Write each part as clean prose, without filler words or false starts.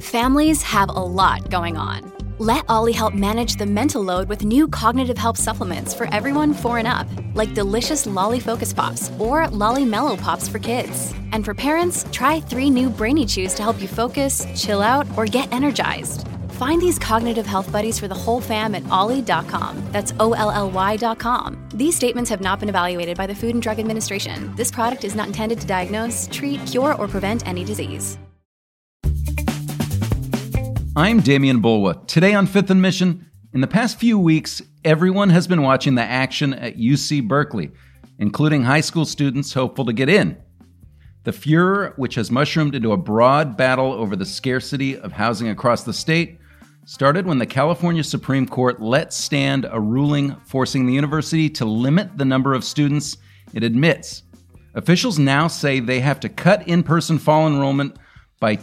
Families have a lot going on. Let Ollie help manage the mental load with new cognitive help supplements for everyone 4 and up, like delicious Lolly Focus Pops or Lolly Mellow Pops for kids. And for parents, try 3 new Brainy Chews to help you focus, chill out, or get energized. Find these cognitive health buddies for the whole fam at ollie.com. That's OLLY.com. These statements have not been evaluated by the Food and Drug Administration. This product is not intended to diagnose, treat, cure, or prevent any disease. I'm Damian Bulwa. Today on Fifth and Mission, in the past few weeks, everyone has been watching the action at UC Berkeley, including high school students hopeful to get in. The furor, which has mushroomed into a broad battle over the scarcity of housing across the state, started when the California Supreme Court let stand a ruling forcing the university to limit the number of students it admits. Officials now say they have to cut in-person fall enrollment by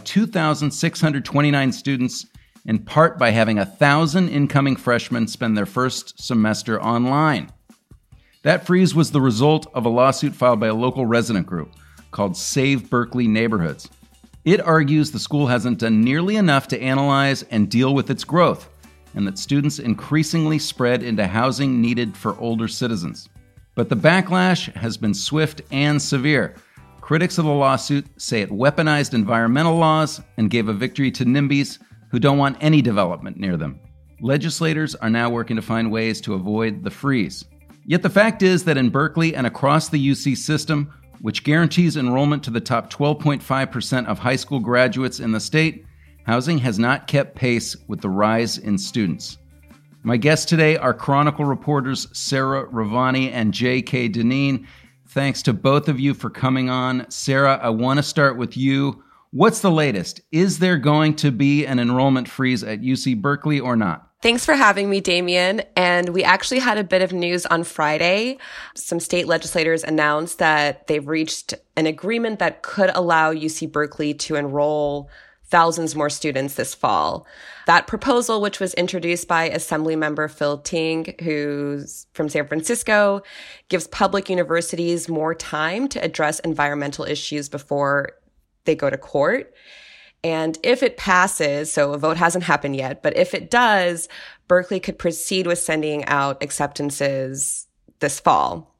2,629 students, in part by having 1,000 incoming freshmen spend their first semester online. That freeze was the result of a lawsuit filed by a local resident group called Save Berkeley Neighborhoods. It argues the school hasn't done nearly enough to analyze and deal with its growth, and that students increasingly spread into housing needed for older citizens. But the backlash has been swift and severe. Critics of the lawsuit say it weaponized environmental laws and gave a victory to NIMBYs who don't want any development near them. Legislators are now working to find ways to avoid the freeze. Yet the fact is that in Berkeley and across the UC system, which guarantees enrollment to the top 12.5% of high school graduates in the state, housing has not kept pace with the rise in students. My guests today are Chronicle reporters Sarah Ravani and J.K. Dineen. Thanks to both of you for coming on. Sarah, I want to start with you. What's the latest? Is there going to be an enrollment freeze at UC Berkeley or not? Thanks for having me, Damian. And we actually had a bit of news on Friday. Some state legislators announced that they've reached an agreement that could allow UC Berkeley to enroll thousands more students this fall. That proposal, which was introduced by Assemblymember Phil Ting, who's from San Francisco, gives public universities more time to address environmental issues before they go to court. And if it passes, so a vote hasn't happened yet, but if it does, Berkeley could proceed with sending out acceptances this fall.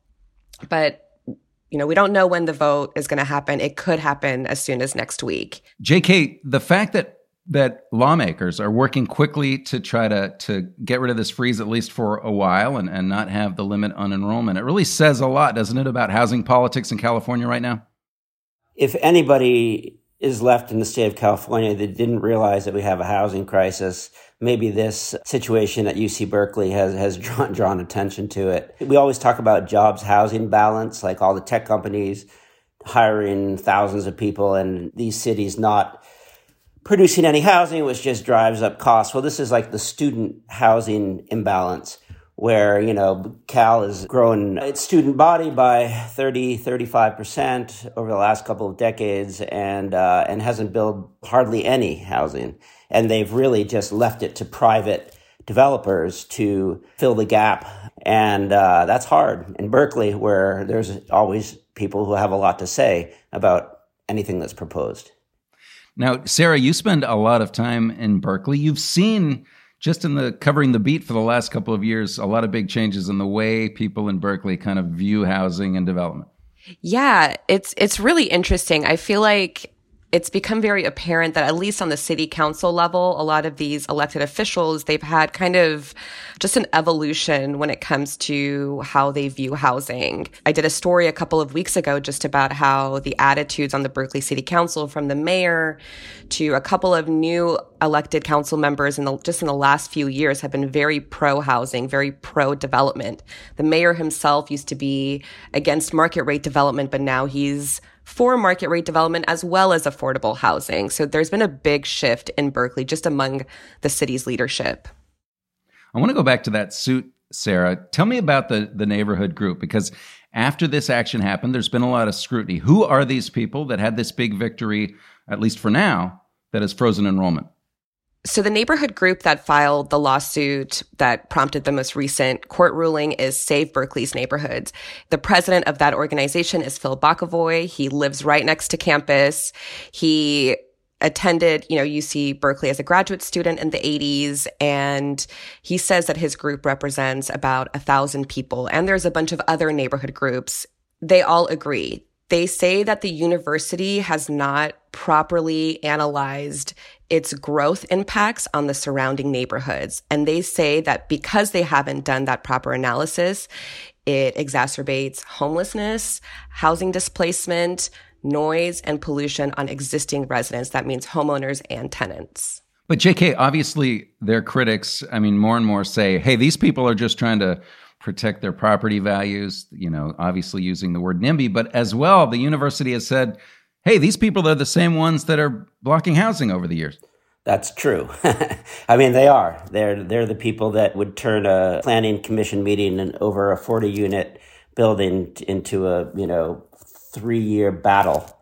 But we don't know when the vote is going to happen. It could happen as soon as next week. JK, the fact that lawmakers are working quickly to try to get rid of this freeze, at least for a while, and not have the limit on enrollment, it really says a lot, doesn't it, about housing politics in California right now? If anybody is left in the state of California that didn't realize that we have a housing crisis, maybe this situation at UC Berkeley has drawn attention to it. We always talk about jobs housing balance, like all the tech companies hiring thousands of people and these cities not producing any housing, which just drives up costs. Well, this is like the student housing imbalance, where, Cal has grown its student body by 35% over the last couple of decades and hasn't built hardly any housing. And they've really just left it to private developers to fill the gap. And that's hard in Berkeley, where there's always people who have a lot to say about anything that's proposed. Now, Sarah, you spend a lot of time in Berkeley. You've seen, just in the covering the beat for the last couple of years, a lot of big changes in the way people in Berkeley kind of view housing and development. Yeah, it's really interesting. I feel like it's become very apparent that at least on the city council level, a lot of these elected officials, they've had kind of just an evolution when it comes to how they view housing. I did a story a couple of weeks ago just about how the attitudes on the Berkeley City Council, from the mayor to a couple of new elected council members in the last few years, have been very pro-housing, very pro-development. The mayor himself used to be against market rate development, but now he's for market rate development as well as affordable housing. So there's been a big shift in Berkeley just among the city's leadership. I want to go back to that suit, Sarah. Tell me about the neighborhood group, because after this action happened, there's been a lot of scrutiny. Who are these people that had this big victory, at least for now, that has frozen enrollment? So the neighborhood group that filed the lawsuit that prompted the most recent court ruling is Save Berkeley's Neighborhoods. The president of that organization is Phil Bakavoy. He lives right next to campus. He attended, UC Berkeley as a graduate student in the 80s. And he says that his group represents about 1,000 people. And there's a bunch of other neighborhood groups. They all agree. They say that the university has not properly analyzed its growth impacts on the surrounding neighborhoods. And they say that because they haven't done that proper analysis, it exacerbates homelessness, housing displacement, noise, and pollution on existing residents. That means homeowners and tenants. But JK, obviously their critics, more and more say, hey, these people are just trying to protect their property values, obviously using the word NIMBY, but as well, the university has said, hey, these people are the same ones that are blocking housing over the years. That's true. They are. They're the people that would turn a planning commission meeting and over a 40-unit building into a 3-year battle.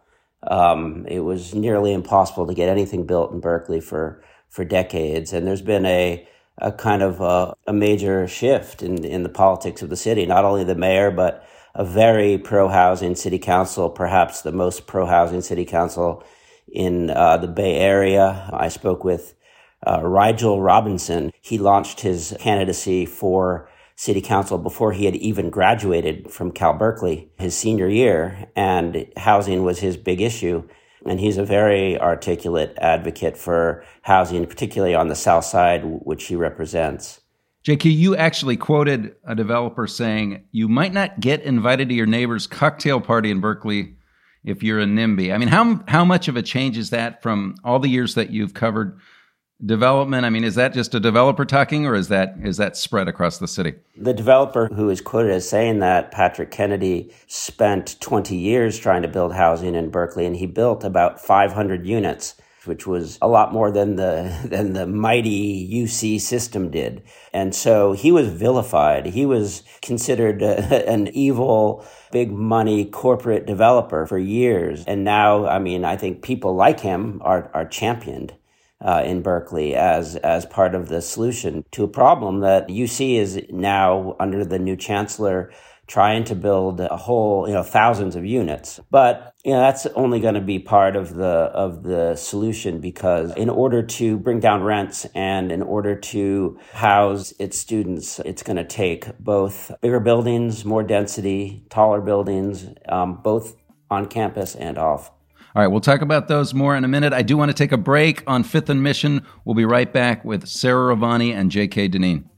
It was nearly impossible to get anything built in Berkeley for decades, and there's been a kind of a major shift in the politics of the city. Not only the mayor, but a very pro-housing city council, perhaps the most pro-housing city council in the Bay Area. I spoke with Rigel Robinson. He launched his candidacy for city council before he had even graduated from Cal Berkeley his senior year, and housing was his big issue. And he's a very articulate advocate for housing, particularly on the South Side, which he represents. JK, you actually quoted a developer saying, you might not get invited to your neighbor's cocktail party in Berkeley if you're a NIMBY. How much of a change is that from all the years that you've covered development? Is that just a developer talking, or is that spread across the city? The developer who is quoted as saying that, Patrick Kennedy, spent 20 years trying to build housing in Berkeley, and he built about 500 units, which was a lot more than the mighty UC system did. And so he was vilified. He was considered an evil, big money corporate developer for years. And now, I think people like him are championed in Berkeley as part of the solution to a problem that UC is now, under the new chancellor, trying to build a whole, thousands of units. But, that's only going to be part of the solution, because in order to bring down rents and in order to house its students, it's going to take both bigger buildings, more density, taller buildings, both on campus and off. All right, we'll talk about those more in a minute. I do want to take a break on Fifth and Mission. We'll be right back with Sarah Ravani and J.K. Dineen.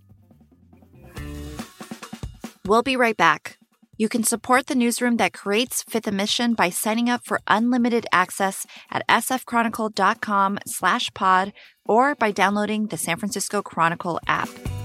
We'll be right back. You can support the newsroom that creates Fifth and Mission by signing up for unlimited access at sfchronicle.com/pod or by downloading the San Francisco Chronicle app.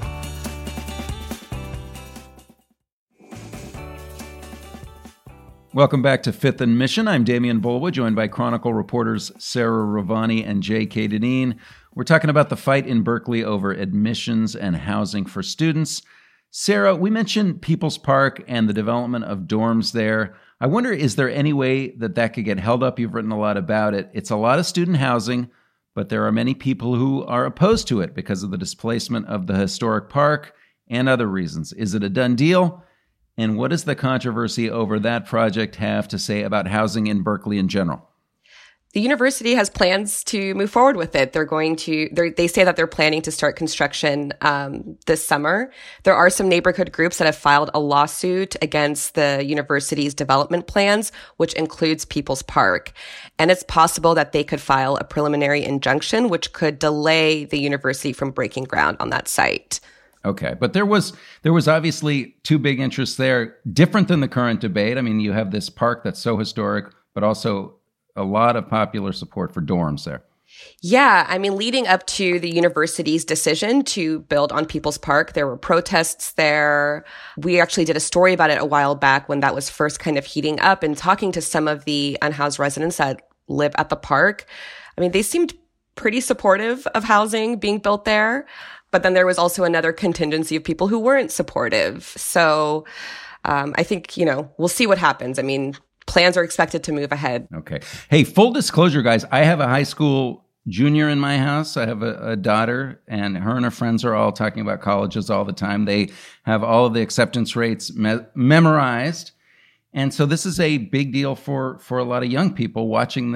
Welcome back to Fifth and Mission. I'm Damian Bulwa, joined by Chronicle reporters Sarah Ravani and J.K. Dineen. We're talking about the fight in Berkeley over admissions and housing for students. Sarah, we mentioned People's Park and the development of dorms there. I wonder, is there any way that could get held up? You've written a lot about it. It's a lot of student housing, but there are many people who are opposed to it because of the displacement of the historic park and other reasons. Is it a done deal? And what does the controversy over that project have to say about housing in Berkeley in general? The university has plans to move forward with it. They say that they're planning to start construction this summer. There are some neighborhood groups that have filed a lawsuit against the university's development plans, which includes People's Park. And it's possible that they could file a preliminary injunction, which could delay the university from breaking ground on that site. Okay, but there was obviously two big interests there, different than the current debate. You have this park that's so historic, but also a lot of popular support for dorms there. Yeah, leading up to the university's decision to build on People's Park, there were protests there. We actually did a story about it a while back when that was first kind of heating up, and talking to some of the unhoused residents that live at the park. They seemed pretty supportive of housing being built there. But then there was also another contingency of people who weren't supportive. So I think, we'll see what happens. Plans are expected to move ahead. Okay. Hey, full disclosure, guys, I have a high school junior in my house. I have a daughter, and her friends are all talking about colleges all the time. They have all of the acceptance rates memorized. And so this is a big deal for a lot of young people watching this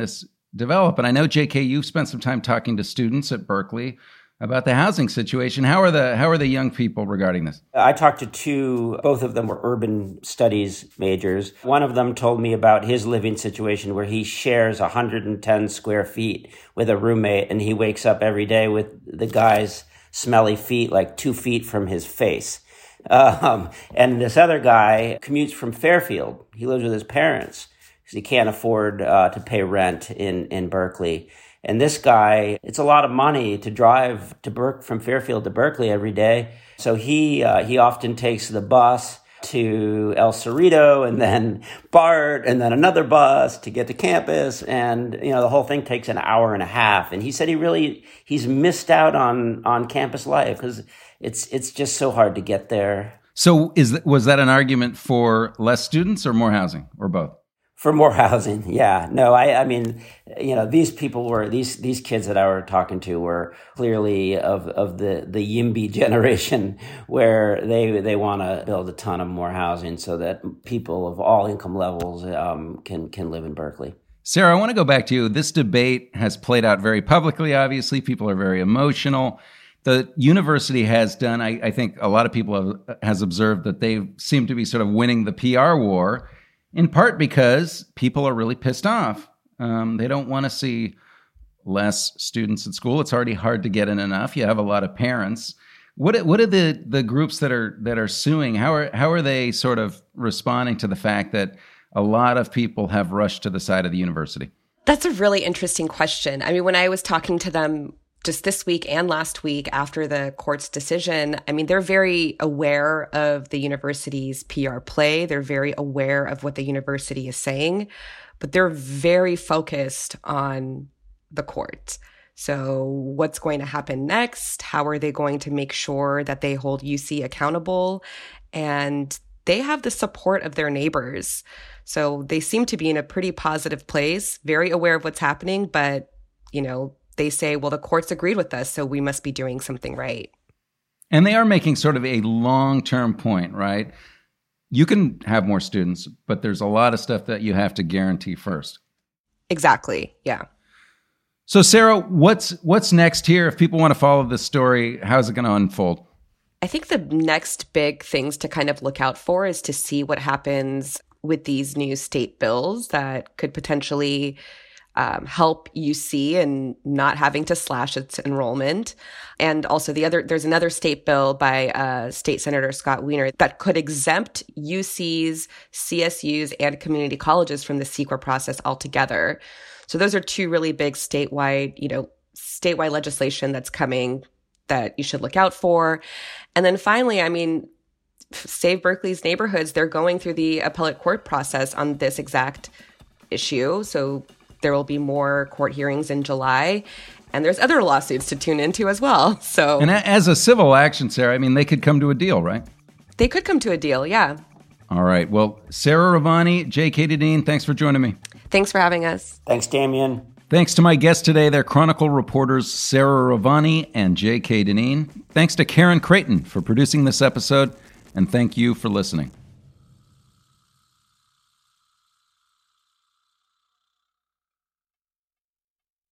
develop. And I know, JK, you've spent some time talking to students at Berkeley about the housing situation. How are the young people regarding this? I talked to two, both of them were urban studies majors. One of them told me about his living situation where he shares 110 square feet with a roommate, and he wakes up every day with the guy's smelly feet like 2 feet from his face. And this other guy commutes from Fairfield. He lives with his parents because he can't afford to pay rent in Berkeley. And this guy, it's a lot of money to drive from Fairfield to Berkeley every day. So he often takes the bus to El Cerrito and then BART and then another bus to get to campus. And, the whole thing takes an hour and a half. And he said he's missed out on campus life because it's just so hard to get there. So was that an argument for less students or more housing or both? For more housing, yeah. No, I mean, these people these kids that I were talking to were clearly of the YIMBY generation where they want to build a ton of more housing so that people of all income levels can live in Berkeley. Sarah, I want to go back to you. This debate has played out very publicly, obviously. People are very emotional. The university has done, I think a lot of people has observed that they seem to be sort of winning the PR war, in part because people are really pissed off. They don't want to see less students at school. It's already hard to get in enough. You have a lot of parents. What are the groups that are suing? How are they sort of responding to the fact that a lot of people have rushed to the side of the university? That's a really interesting question. I mean, when I was talking to them just this week and last week after the court's decision, I mean, they're very aware of the university's PR play. They're very aware of what the university is saying, but they're very focused on the court. So what's going to happen next? How are they going to make sure that they hold UC accountable? And they have the support of their neighbors. So they seem to be in a pretty positive place, very aware of what's happening, but, they say, well, the courts agreed with us, so we must be doing something right. And they are making sort of a long-term point, right? You can have more students, but there's a lot of stuff that you have to guarantee first. Exactly, yeah. So, Sarah, what's next here? If people want to follow this story, how's it going to unfold? I think the next big things to kind of look out for is to see what happens with these new state bills that could potentially help UC and not having to slash its enrollment. And also there's another state bill by State Senator Scott Wiener that could exempt UCs, CSUs, and community colleges from the CEQA process altogether. So those are two really big statewide legislation that's coming that you should look out for. And then finally, I mean, Save Berkeley's Neighborhoods, they're going through the appellate court process on this exact issue. So there will be more court hearings in July, and there's other lawsuits to tune into as well. So, and as a civil action, Sarah, I mean, they could come to a deal, right? They could come to a deal, yeah. All right. Well, Sarah Ravani, J.K. Deneen, thanks for joining me. Thanks for having us. Thanks, Damian. Thanks to my guests today, they're Chronicle reporters Sarah Ravani and J.K. Deneen. Thanks to Karen Creighton for producing this episode, and thank you for listening.